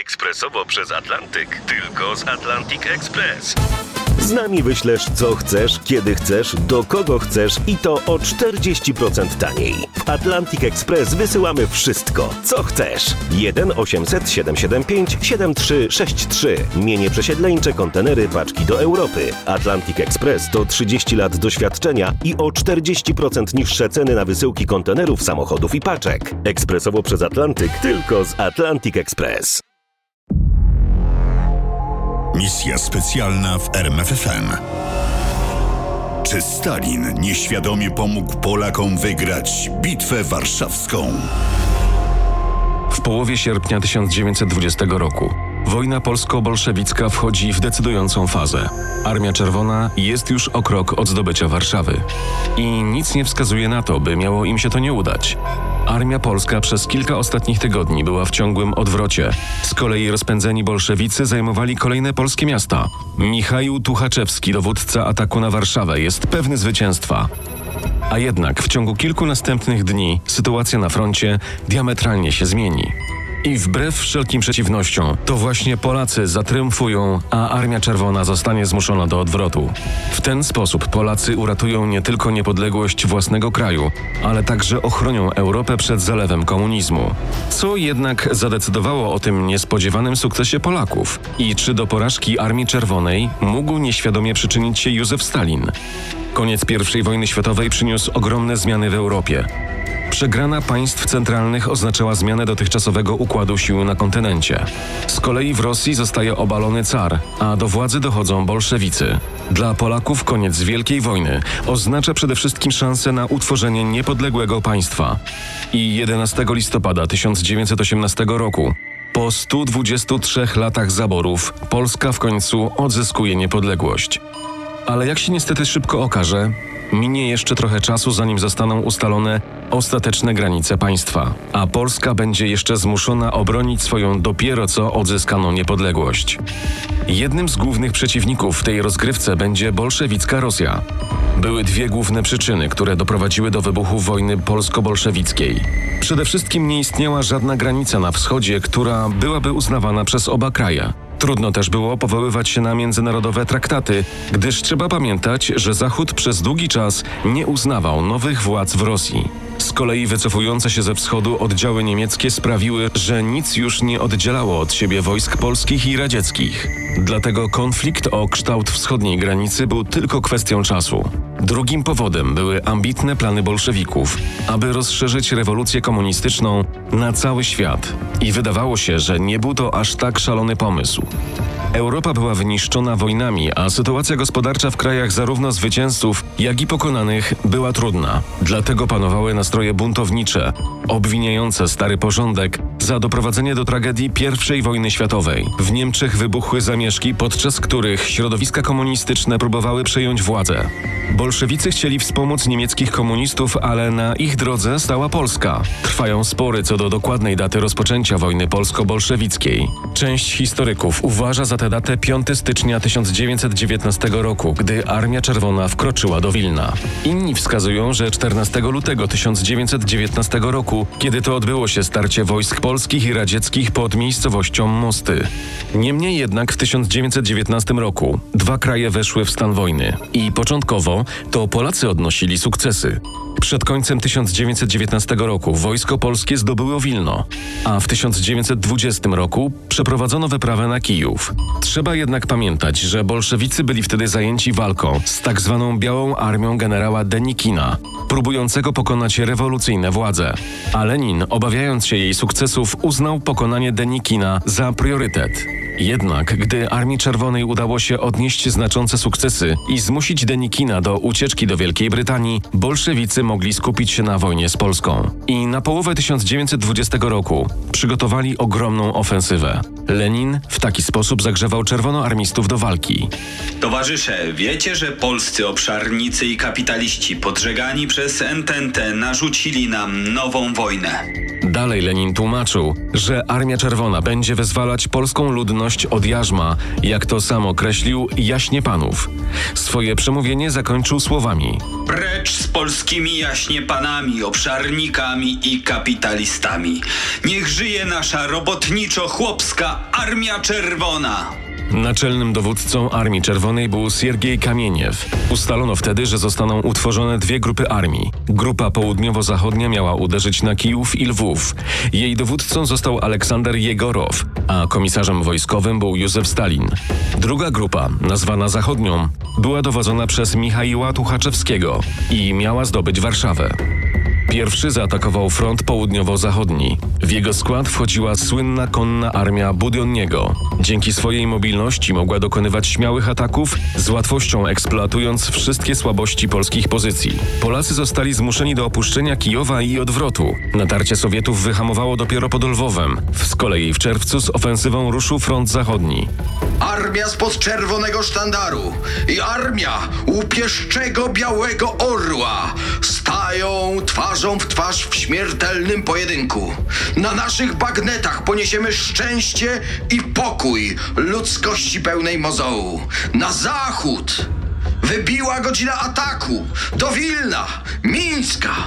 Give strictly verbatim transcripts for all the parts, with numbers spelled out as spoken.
Ekspresowo przez Atlantyk. Tylko z Atlantic Express. Z nami wyślesz co chcesz, kiedy chcesz, do kogo chcesz i to o czterdzieści procent taniej. W Atlantic Express wysyłamy wszystko, co chcesz. jeden osiemset siedemset siedemdziesiąt pięć siedemdziesiąt trzy sześćdziesiąt trzy. Mienie przesiedleńcze, kontenery, paczki do Europy. Atlantic Express to trzydzieści lat doświadczenia i o czterdzieści procent niższe ceny na wysyłki kontenerów, samochodów i paczek. Ekspresowo przez Atlantyk, tylko z Atlantic Express. Misja specjalna w R M F F M. Czy Stalin nieświadomie pomógł Polakom wygrać Bitwę Warszawską? W połowie sierpnia tysiąc dziewięćset dwudziestego roku wojna polsko-bolszewicka wchodzi w decydującą fazę. Armia Czerwona jest już o krok od zdobycia Warszawy. I nic nie wskazuje na to, by miało im się to nie udać. Armia polska przez kilka ostatnich tygodni była w ciągłym odwrocie. Z kolei rozpędzeni bolszewicy zajmowali kolejne polskie miasta. Michał Tuchaczewski, dowódca ataku na Warszawę, jest pewny zwycięstwa. A jednak w ciągu kilku następnych dni sytuacja na froncie diametralnie się zmieni. I wbrew wszelkim przeciwnościom, to właśnie Polacy zatriumfują, a Armia Czerwona zostanie zmuszona do odwrotu. W ten sposób Polacy uratują nie tylko niepodległość własnego kraju, ale także ochronią Europę przed zalewem komunizmu. Co jednak zadecydowało o tym niespodziewanym sukcesie Polaków? I czy do porażki Armii Czerwonej mógł nieświadomie przyczynić się Józef Stalin? Koniec pierwszej wojny światowej przyniósł ogromne zmiany w Europie. Przegrana państw centralnych oznaczała zmianę dotychczasowego układu sił na kontynencie. Z kolei w Rosji zostaje obalony car, a do władzy dochodzą bolszewicy. Dla Polaków koniec Wielkiej Wojny oznacza przede wszystkim szansę na utworzenie niepodległego państwa. I jedenastego listopada tysiąc dziewięćset osiemnastego roku, po stu dwudziestu trzech latach zaborów, Polska w końcu odzyskuje niepodległość. Ale jak się niestety szybko okaże, minie jeszcze trochę czasu, zanim zostaną ustalone ostateczne granice państwa, a Polska będzie jeszcze zmuszona obronić swoją dopiero co odzyskaną niepodległość. Jednym z głównych przeciwników w tej rozgrywce będzie bolszewicka Rosja. Były dwie główne przyczyny, które doprowadziły do wybuchu wojny polsko-bolszewickiej. Przede wszystkim nie istniała żadna granica na wschodzie, która byłaby uznawana przez oba kraje. Trudno też było powoływać się na międzynarodowe traktaty, gdyż trzeba pamiętać, że Zachód przez długi czas nie uznawał nowych władz w Rosji. Z kolei wycofujące się ze wschodu oddziały niemieckie sprawiły, że nic już nie oddzielało od siebie wojsk polskich i radzieckich. Dlatego konflikt o kształt wschodniej granicy był tylko kwestią czasu. Drugim powodem były ambitne plany bolszewików, aby rozszerzyć rewolucję komunistyczną na cały świat. I wydawało się, że nie był to aż tak szalony pomysł. Europa była wyniszczona wojnami, a sytuacja gospodarcza w krajach zarówno zwycięzców, jak i pokonanych była trudna. Dlatego panowały nastroje buntownicze, obwiniające stary porządek za doprowadzenie do tragedii pierwszej wojny światowej. W Niemczech wybuchły zamieszki, podczas których środowiska komunistyczne próbowały przejąć władzę. Bolszewicy chcieli wspomóc niemieckich komunistów, ale na ich drodze stała Polska. Trwają spory co do dokładnej daty rozpoczęcia wojny polsko-bolszewickiej. Część historyków uważa za tę datę piątego stycznia tysiąc dziewięćset dziewiętnastego roku, gdy Armia Czerwona wkroczyła do Wilna. Inni wskazują, że czternastego lutego tysiąc dziewięćset dziewiętnastego roku, kiedy to odbyło się starcie wojsk polskich i radzieckich pod miejscowością Mosty. Niemniej jednak w tysiąc dziewięćset dziewiętnastym roku dwa kraje weszły w stan wojny i początkowo to Polacy odnosili sukcesy. Przed końcem tysiąc dziewięćset dziewiętnastego roku wojsko polskie zdobyło Wilno, a w tysiąc dziewięćset dwudziestym roku przeprowadzono wyprawę na Kijów. Trzeba jednak pamiętać, że bolszewicy byli wtedy zajęci walką z tak zwaną Białą Armią generała Denikina, próbującego pokonać rewolucyjne władze. A Lenin, obawiając się jej sukcesów, uznał pokonanie Denikina za priorytet. Jednak, gdy Armii Czerwonej udało się odnieść znaczące sukcesy i zmusić Denikina do ucieczki do Wielkiej Brytanii, bolszewicy mogli skupić się na wojnie z Polską. I na połowę tysiąc dziewięćset dwudziestego roku przygotowali ogromną ofensywę. Lenin w taki sposób zagrzewał czerwonoarmistów do walki. Towarzysze, wiecie, że polscy obszarnicy i kapitaliści podżegani przez Ententę narzucili nam nową wojnę. Dalej Lenin tłumaczył, że Armia Czerwona będzie wyzwalać polską ludność od jarzma, jak to sam określił, jaśnie panów. Swoje przemówienie zakończył słowami: Precz z polskimi jaśnie panami, obszarnikami i kapitalistami. Niech żyje nasza robotniczo-chłopska Uwaga! Armia Czerwona! Naczelnym dowódcą Armii Czerwonej był Siergiej Kamieniew. Ustalono wtedy, że zostaną utworzone dwie grupy armii. Grupa południowo-zachodnia miała uderzyć na Kijów i Lwów. Jej dowódcą został Aleksander Jegorow, a komisarzem wojskowym był Józef Stalin. Druga grupa, nazwana Zachodnią, była dowodzona przez Michaiła Tuchaczewskiego i miała zdobyć Warszawę. Pierwszy zaatakował front południowo-zachodni. W jego skład wchodziła słynna konna armia Budionniego. Dzięki swojej mobilności mogła dokonywać śmiałych ataków, z łatwością eksploatując wszystkie słabości polskich pozycji. Polacy zostali zmuszeni do opuszczenia Kijowa i odwrotu. Natarcie Sowietów wyhamowało dopiero pod Lwowem. Z kolei w czerwcu z ofensywą ruszył front zachodni. Armia spod czerwonego sztandaru i armia łupieszczego białego orła stają twarzą w twarz w śmiertelnym pojedynku. Na naszych bagnetach poniesiemy szczęście i pokój ludzkości pełnej mozołu. Na zachód wybiła godzina ataku do Wilna, Mińska,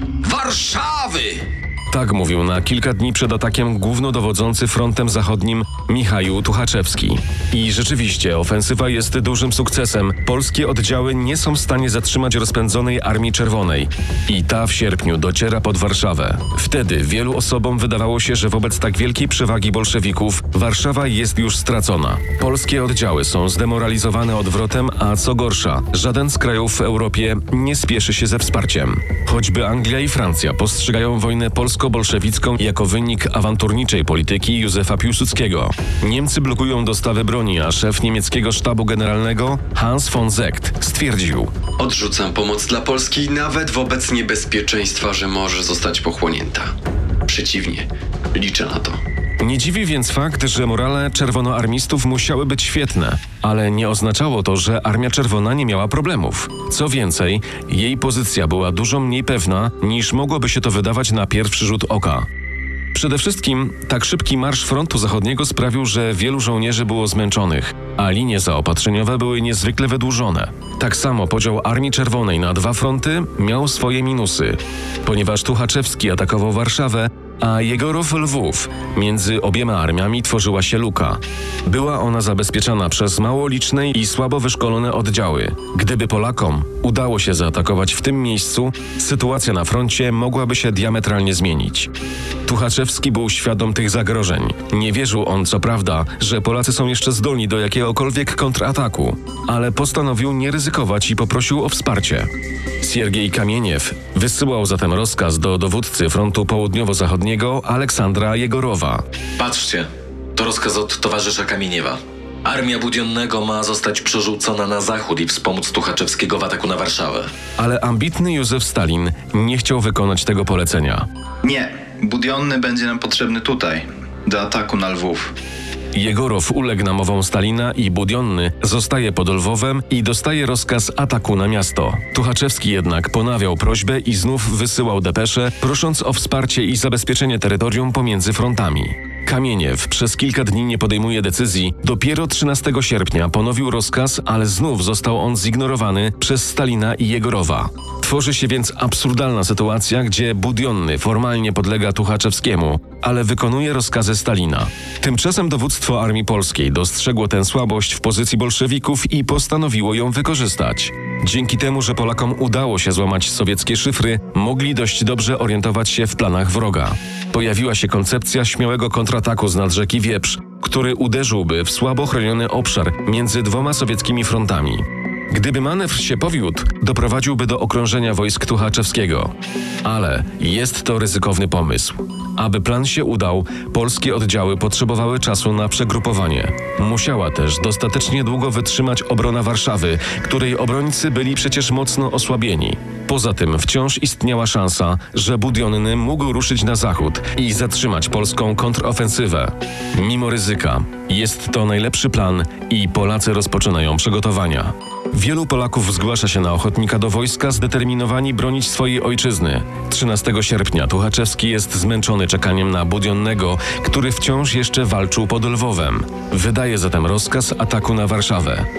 Warszawy. Tak mówił na kilka dni przed atakiem głównodowodzący frontem zachodnim Michaił Tuchaczewski. I rzeczywiście ofensywa jest dużym sukcesem. Polskie oddziały nie są w stanie zatrzymać rozpędzonej Armii Czerwonej. I ta w sierpniu dociera pod Warszawę. Wtedy wielu osobom wydawało się, że wobec tak wielkiej przewagi bolszewików Warszawa jest już stracona. Polskie oddziały są zdemoralizowane odwrotem, a co gorsza, żaden z krajów w Europie nie spieszy się ze wsparciem. Choćby Anglia i Francja postrzegają wojnę polsko-bolszewicką jako wynik awanturniczej polityki Józefa Piłsudskiego. Niemcy blokują dostawy broni, a szef niemieckiego sztabu generalnego Hans von Seeckt stwierdził: odrzucam pomoc dla Polski nawet wobec niebezpieczeństwa, że może zostać pochłonięta. Przeciwnie, liczę na to. Nie dziwi więc fakt, że morale czerwonoarmistów musiały być świetne, ale nie oznaczało to, że Armia Czerwona nie miała problemów. Co więcej, jej pozycja była dużo mniej pewna, niż mogłoby się to wydawać na pierwszy rzut oka. Przede wszystkim tak szybki marsz frontu zachodniego sprawił, że wielu żołnierzy było zmęczonych, a linie zaopatrzeniowe były niezwykle wydłużone. Tak samo podział Armii Czerwonej na dwa fronty miał swoje minusy. Ponieważ Tuchaczewski atakował Warszawę, a Jegorow Lwów, między obiema armiami tworzyła się luka. Była ona zabezpieczana przez mało liczne i słabo wyszkolone oddziały. Gdyby Polakom udało się zaatakować w tym miejscu, sytuacja na froncie mogłaby się diametralnie zmienić. Tuchaczewski był świadom tych zagrożeń. Nie wierzył on, co prawda, że Polacy są jeszcze zdolni do jakiegokolwiek kontrataku, ale postanowił nie ryzykować i poprosił o wsparcie. Siergiej Kamieniew wysyłał zatem rozkaz do dowódcy frontu południowo-zachodniego Aleksandra Jegorowa. Patrzcie, to rozkaz od towarzysza Kamieniewa. Armia Budionnego ma zostać przerzucona na zachód i wspomóc Tuchaczewskiego w ataku na Warszawę. Ale ambitny Józef Stalin nie chciał wykonać tego polecenia. Nie, Budionny będzie nam potrzebny tutaj, do ataku na Lwów. Jegorow uległ namowom Stalina i Budionny zostaje pod Lwowem i dostaje rozkaz ataku na miasto. Tuchaczewski jednak ponawiał prośbę i znów wysyłał depesze, prosząc o wsparcie i zabezpieczenie terytorium pomiędzy frontami. Kamieniew przez kilka dni nie podejmuje decyzji. Dopiero trzynastego sierpnia ponowił rozkaz, ale znów został on zignorowany przez Stalina i Jegorowa. Tworzy się więc absurdalna sytuacja, gdzie Budionny formalnie podlega Tuchaczewskiemu, ale wykonuje rozkazy Stalina. Tymczasem dowództwo Armii Polskiej dostrzegło tę słabość w pozycji bolszewików i postanowiło ją wykorzystać. Dzięki temu, że Polakom udało się złamać sowieckie szyfry, mogli dość dobrze orientować się w planach wroga. Pojawiła się koncepcja śmiałego kontrataku z nad rzeki Wieprz, który uderzyłby w słabo chroniony obszar między dwoma sowieckimi frontami. Gdyby manewr się powiódł, doprowadziłby do okrążenia wojsk Tuchaczewskiego. Ale jest to ryzykowny pomysł. Aby plan się udał, polskie oddziały potrzebowały czasu na przegrupowanie. Musiała też dostatecznie długo wytrzymać obrona Warszawy, której obrońcy byli przecież mocno osłabieni. Poza tym wciąż istniała szansa, że Budionny mógł ruszyć na zachód i zatrzymać polską kontrofensywę. Mimo ryzyka, jest to najlepszy plan i Polacy rozpoczynają przygotowania. Wielu Polaków zgłasza się na ochotnika do wojska, zdeterminowani bronić swojej ojczyzny. trzynastego sierpnia Tuchaczewski jest zmęczony czekaniem na Budionnego, który wciąż jeszcze walczył pod Lwowem. Wydaje zatem rozkaz ataku na Warszawę.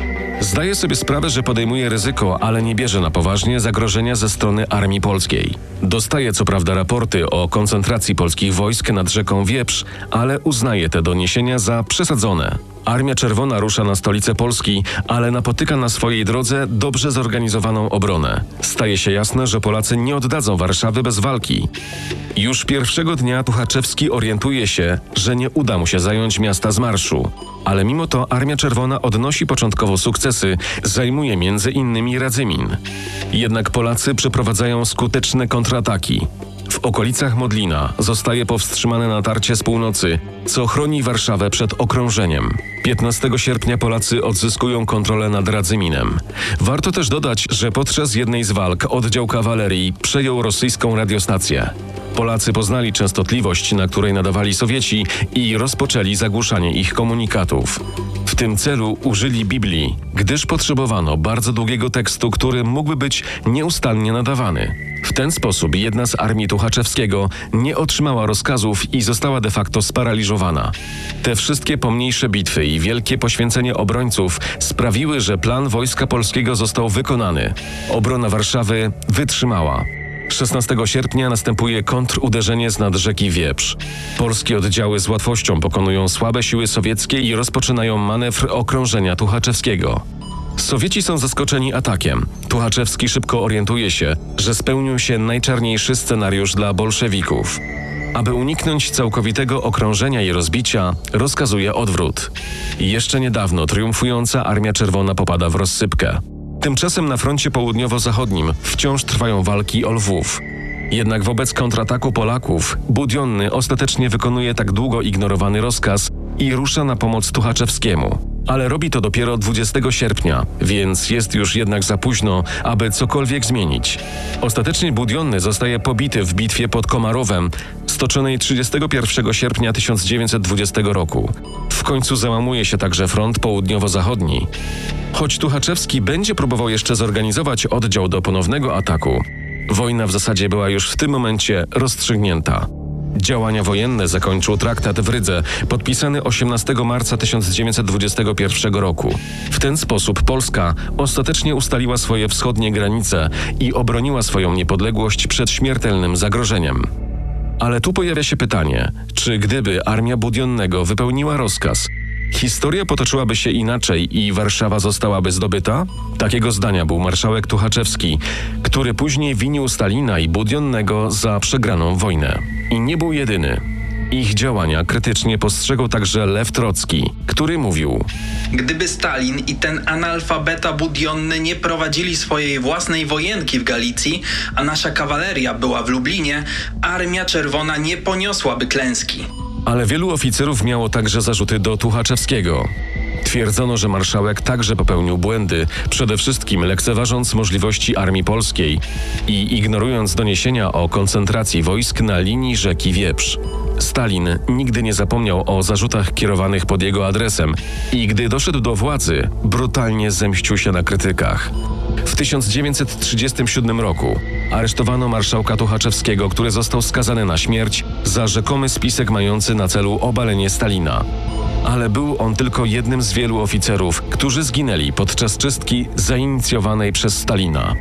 Zdaje sobie sprawę, że podejmuje ryzyko, ale nie bierze na poważnie zagrożenia ze strony armii polskiej. Dostaje co prawda raporty o koncentracji polskich wojsk nad rzeką Wieprz, ale uznaje te doniesienia za przesadzone. Armia Czerwona rusza na stolicę Polski, ale napotyka na swojej drodze dobrze zorganizowaną obronę. Staje się jasne, że Polacy nie oddadzą Warszawy bez walki. Już pierwszego dnia Tuchaczewski orientuje się, że nie uda mu się zająć miasta z marszu. Ale mimo to Armia Czerwona odnosi początkowo sukcesy, zajmuje między innymi Radzymin. Jednak Polacy przeprowadzają skuteczne kontrataki. W okolicach Modlina zostaje powstrzymane natarcie z północy, co chroni Warszawę przed okrążeniem. piętnastego sierpnia Polacy odzyskują kontrolę nad Radzyminem. Warto też dodać, że podczas jednej z walk oddział kawalerii przejął rosyjską radiostację. Polacy poznali częstotliwość, na której nadawali Sowieci i rozpoczęli zagłuszanie ich komunikatów. W tym celu użyli Biblii, gdyż potrzebowano bardzo długiego tekstu, który mógłby być nieustannie nadawany. W ten sposób jedna z armii Tuchaczewskiego nie otrzymała rozkazów i została de facto sparaliżowana. Te wszystkie pomniejsze bitwy i wielkie poświęcenie obrońców sprawiły, że plan Wojska Polskiego został wykonany. Obrona Warszawy wytrzymała. szesnastego sierpnia następuje kontruderzenie z nad rzeki Wieprz. Polskie oddziały z łatwością pokonują słabe siły sowieckie i rozpoczynają manewr okrążenia Tuchaczewskiego. Sowieci są zaskoczeni atakiem. Tuchaczewski szybko orientuje się, że spełnił się najczarniejszy scenariusz dla bolszewików. Aby uniknąć całkowitego okrążenia i rozbicia, rozkazuje odwrót. Jeszcze niedawno triumfująca Armia Czerwona popada w rozsypkę. Tymczasem na froncie południowo-zachodnim wciąż trwają walki o Lwów. Jednak wobec kontrataku Polaków Budionny ostatecznie wykonuje tak długo ignorowany rozkaz i rusza na pomoc Tuchaczewskiemu. Ale robi to dopiero dwudziestego sierpnia, więc jest już jednak za późno, aby cokolwiek zmienić. Ostatecznie Budionny zostaje pobity w bitwie pod Komarowem, stoczonej trzydziestego pierwszego sierpnia tysiąc dziewięćset dwudziestego roku. W końcu załamuje się także front południowo-zachodni. Choć Tuchaczewski będzie próbował jeszcze zorganizować oddział do ponownego ataku, wojna w zasadzie była już w tym momencie rozstrzygnięta. Działania wojenne zakończył traktat w Rydze, podpisany osiemnastego marca tysiąc dziewięćset dwudziestego pierwszego roku. W ten sposób Polska ostatecznie ustaliła swoje wschodnie granice i obroniła swoją niepodległość przed śmiertelnym zagrożeniem. Ale tu pojawia się pytanie, czy gdyby armia Budionnego wypełniła rozkaz, historia potoczyłaby się inaczej i Warszawa zostałaby zdobyta? Takiego zdania był marszałek Tuchaczewski, który później winił Stalina i Budionnego za przegraną wojnę. I nie był jedyny. Ich działania krytycznie postrzegał także Lew Trocki, który mówił: Gdyby Stalin i ten analfabeta Budionny nie prowadzili swojej własnej wojenki w Galicji, a nasza kawaleria była w Lublinie, Armia Czerwona nie poniosłaby klęski. Ale wielu oficerów miało także zarzuty do Tuchaczewskiego. Twierdzono, że marszałek także popełnił błędy, przede wszystkim lekceważąc możliwości armii polskiej i ignorując doniesienia o koncentracji wojsk na linii rzeki Wieprz. Stalin nigdy nie zapomniał o zarzutach kierowanych pod jego adresem i gdy doszedł do władzy, brutalnie zemścił się na krytykach. W tysiąc dziewięćset trzydziestym siódmym roku aresztowano marszałka Tuchaczewskiego, który został skazany na śmierć za rzekomy spisek mający na celu obalenie Stalina. Ale był on tylko jednym z wielu oficerów, którzy zginęli podczas czystki zainicjowanej przez Stalina.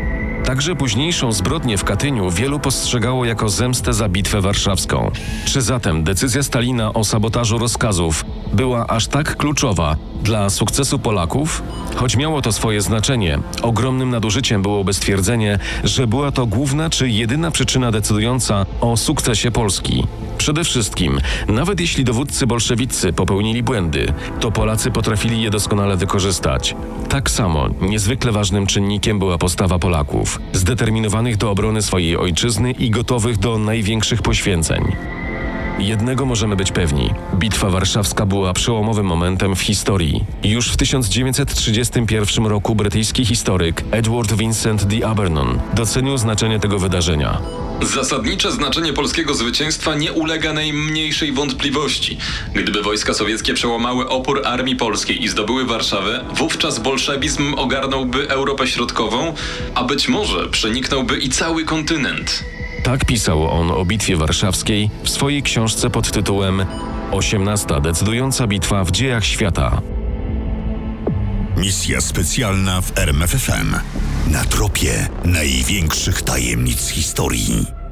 Także późniejszą zbrodnię w Katyniu wielu postrzegało jako zemstę za bitwę warszawską. Czy zatem decyzja Stalina o sabotażu rozkazów była aż tak kluczowa dla sukcesu Polaków? Choć miało to swoje znaczenie, ogromnym nadużyciem byłoby stwierdzenie, że była to główna czy jedyna przyczyna decydująca o sukcesie Polski. Przede wszystkim, nawet jeśli dowódcy bolszewicy popełnili błędy, to Polacy potrafili je doskonale wykorzystać. Tak samo niezwykle ważnym czynnikiem była postawa Polaków, zdeterminowanych do obrony swojej ojczyzny i gotowych do największych poświęceń. Jednego możemy być pewni. Bitwa warszawska była przełomowym momentem w historii. Już w tysiąc dziewięćset trzydziestym pierwszym roku brytyjski historyk Edward Vincent d'Abernon docenił znaczenie tego wydarzenia. Zasadnicze znaczenie polskiego zwycięstwa nie ulega najmniejszej wątpliwości. Gdyby wojska sowieckie przełamały opór armii polskiej i zdobyły Warszawę, wówczas bolszewizm ogarnąłby Europę Środkową, a być może przeniknąłby i cały kontynent. Tak pisał on o Bitwie Warszawskiej w swojej książce pod tytułem osiemnasta decydująca bitwa w dziejach świata. Misja specjalna w R M F F M. Na tropie największych tajemnic historii.